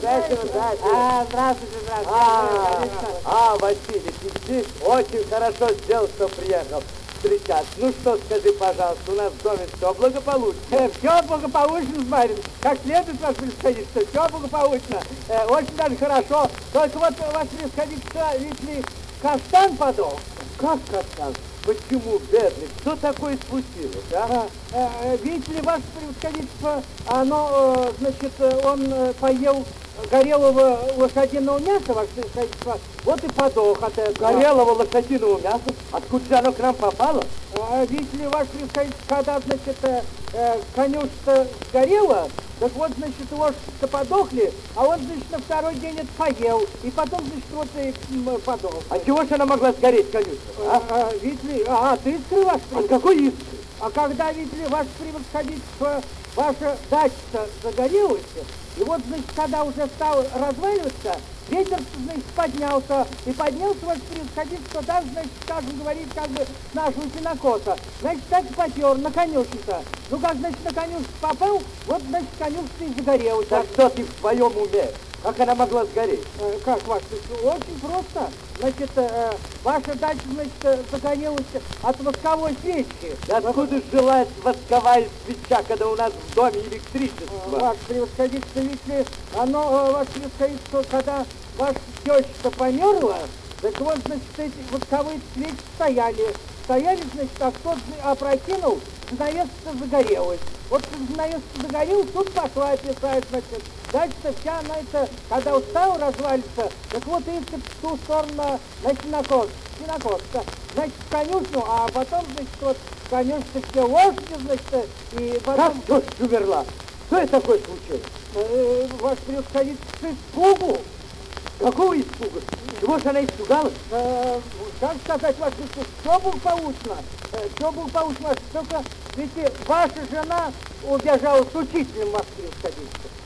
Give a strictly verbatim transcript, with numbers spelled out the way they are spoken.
Здравствуйте, здравствуйте. А, здравствуйте, здравствуйте. А, Конечно. а, Василий, ты очень хорошо сделал, что приехал встречаться. Ну что, скажи, пожалуйста, у нас в доме все благополучно? Э, все благополучно, барин. Как следует вас происходительство, все благополучно. Э, очень даже хорошо. Только вот вас происходительство, видите ли, каштан подох. Как каштан? Почему, бедный? Что такое случилось, а? Э, э, видите ли, ваше превосходительство, оно, э, значит, э, он э, поел горелого лошадиного мяса, ваше превосходительство, вот и подох от этого. Горелого лошадиного мяса? Откуда же оно к нам попало? А, видите ли, ваше превосходительство, когда, значит, э, э, конюшня сгорела, так вот, значит, лошади-то подохли, а он, значит, на второй день это поел, и потом, значит, вот и м, подох. А чего же она могла сгореть, конюшня? А, а, видите ли, а, ты искры, ваше А какой искры? А когда, видите ли, ваше превосходительство, ваша дача загорелась, и вот, значит, когда уже стал разваливаться, ветер, значит, поднялся, и поднялся ваше превосходительство, даже, значит, скажем, говорит, как бы, с нашего сенокоса. Значит, так и потер на конюшню-то. Ну, как, значит, на конюшню попал, вот, значит, конюшня и загорелась. Так что ты в своем уме? Как она могла сгореть? Э, как, ваше превосходительство? Очень просто. Значит, э, ваша дача, значит, э, загорелась от восковой свечи. Да откуда желает восковая свеча, когда у нас в доме электричество? Ваше превосходительство, видите, оно, э, ваше превосходительство, когда ваша теща померла, так вот, значит, эти восковые свечи стояли. Стояли, значит, а кто опрокинул, занавеска загорелась. Вот занавеска загорелась, тут пошла описать, значит. Дальше вся она это, когда устала развалится, так вот и в ту сторону на сенокос, сенокос, значит, в конюшню, а потом, значит, вот в конюшне все лошади, значит, и потом... Как теща умерла? Что это такое случилось? Э, ваш превосходительство, с испугу. Какого испуга? Чего же она испугалась? Э, как сказать, ваше превосходительство, все благополучно, э, все благополучно, только, видите, ваша жена убежала с учителем, ваше превосходительство.